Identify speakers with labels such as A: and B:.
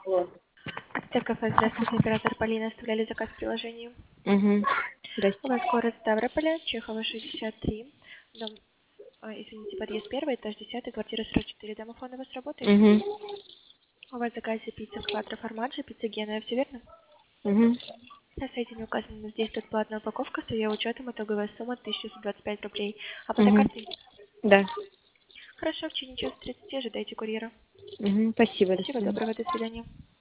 A: Кафе, здравствуйте, оператор Полина, оставляли заказ в приложении.
B: Угу.
A: У
B: Здрасте.
A: вас город Ставрополя, Чехова, 63, дом, извините, подъезд 1, этаж 10, квартира 44, домофон у вас работает?
B: Угу.
A: У вас в заказе пицца Кватро Формаджи, пицца Геная, все верно?
B: Угу.
A: На сайте не указано, но здесь тут платная упаковка с ее учетом, итоговая сумма 1125 рублей. А по
B: Угу.
A: карте?
B: Да.
A: Хорошо, в течение часа 30 ожидайте курьера.
B: Угу. Спасибо, до
A: Всего
B: свидания.
A: доброго, до свидания.